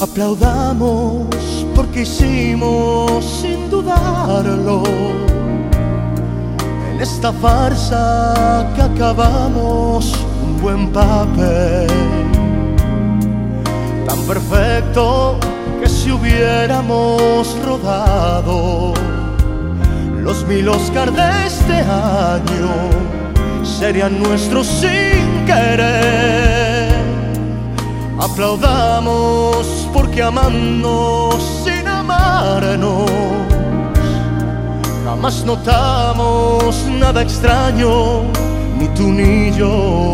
Aplaudamos porque hicimos sin dudarlo en esta farsa que acabamos un buen papel, tan perfecto que si hubiéramos rodado los 1000 Oscar de este año serían nuestros sin querer. Aplaudamos porque amando sin amarnos jamás notamos nada extraño, ni tú ni yo.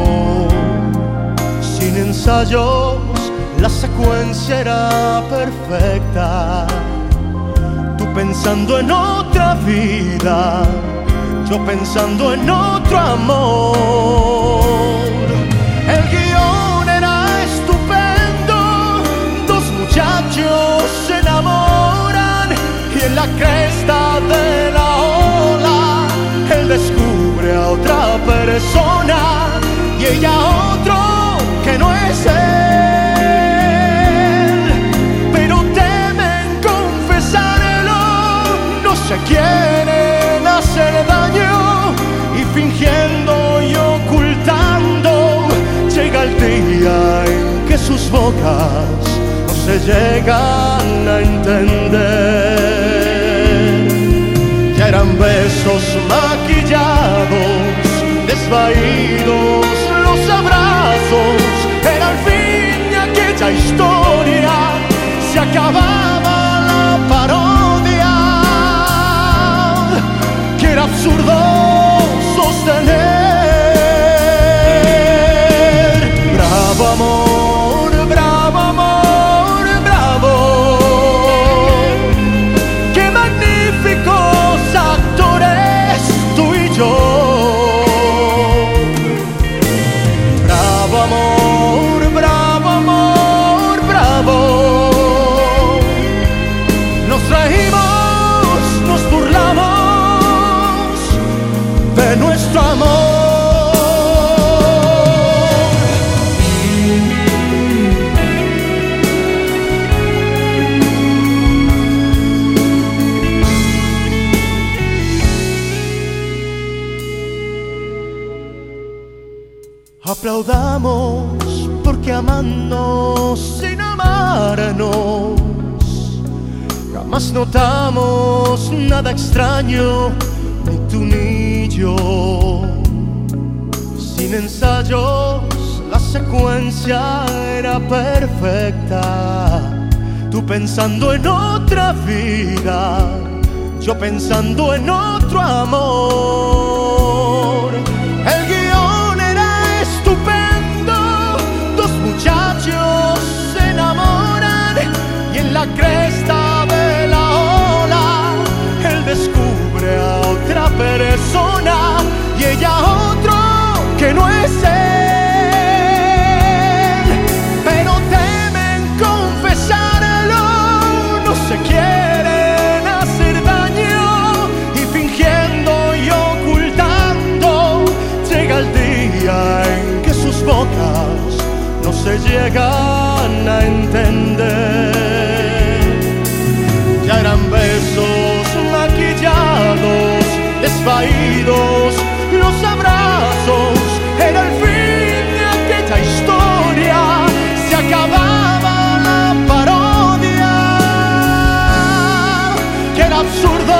Sin ensayos la secuencia era perfecta, tú pensando en otra vida, yo pensando en otro amor. El guión era estupendo, dos muchachos se enamoran y en la cresta de la ola él descubre a otra persona y ella a otro que no es él, pero temen confesarlo, no se quieren hacer daño y fingiendo y ocultando llega el día en que sus bocas no se llegan a entender. Ya eran besos maquillados, desvaídos los abrazos, era el fin de aquella historia, se acababa la parodia que era absurdo sostener. Bravo amor, bravo amor, bravo, qué magníficos actores tú y yo. Bravo amor, bravo amor, bravo, nos reímos, nos burlamos de nuestro amor. Aplaudamos porque amando sin amarnos jamás notamos nada extraño, ni tú ni yo. Sin ensayos la secuencia era perfecta, tú pensando en otra vida, yo pensando en otro amor. El guión era estupendo, dos muchachos se enamoran y en la cresta de la ola él descubre a otra persona y ella a otro que no es él, pero temen confesarlo, no se quieren hacer daño y fingiendo y ocultando llega el día en que sus bocas no se llegan a entender. Ya eran besos maquillados, desvaídos los abrazos, era el fin de aquella historia, se acababa la parodia que era absurdo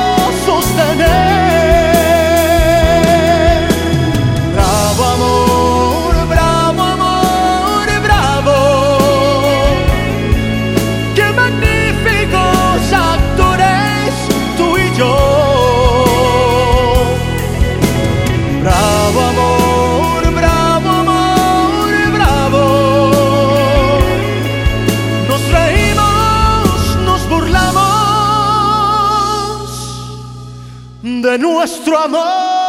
sostener. Bravo amor, bravo amor, bravo, qué magníficos actores tú y yo. Bravo amor, bravo amor, bravo, nos reímos, nos burlamos de nuestro amor.